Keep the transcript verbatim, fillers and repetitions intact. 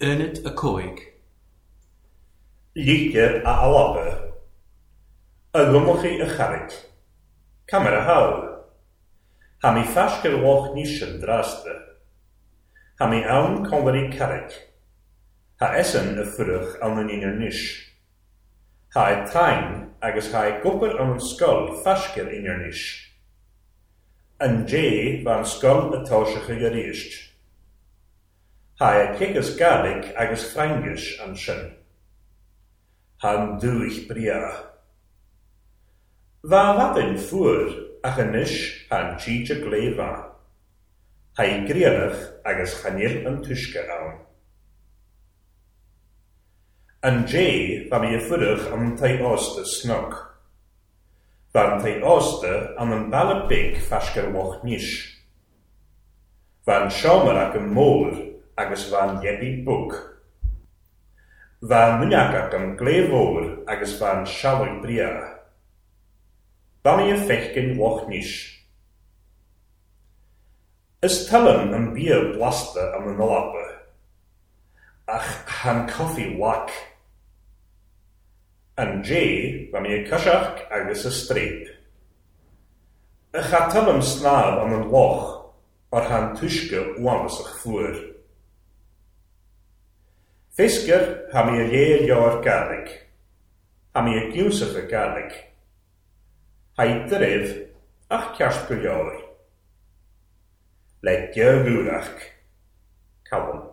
Ernest y Coig. Lítir a alaba. A gymwchi y charig. Camera hawl. Ha mi fasger woch nischen draste. Ha mi awn conweri carig. Ha essen y ffyrwch awn yn un nish. Ha e tain agos ha e gwpr awn sgol fasger un nish. Yn je van sgol y tosach y gyrist. Ha e kickers galig agos ffrangish an sin. Han dwych bria. Va wadyn ffwr ach yn ish han chija gleiva. Ha i grianach agos chanil yn tushka awn. Yn je va mi y ffwrwch am tai oste snog. Van tai oste am yn bala big fasger woch nish. Van siomer ac yn môr agos van jebi bwg. Van mwynag ac yn glefwr agos van sialwy bria. Van mi y fechgyn woch nish. Ys talym yn bier blasta am yn olapa. Ach han coffi wak. Yn je, va mi y cysach agos y streip. Ych a talym snab am yn loch, o'r han tushka uamas ych ffwr. Fisker ha mi y leer jaar gadig. Ha mi y giwsach y gadig. Ha i dref, ach casp y jaar. Let jou roerach. Kalm.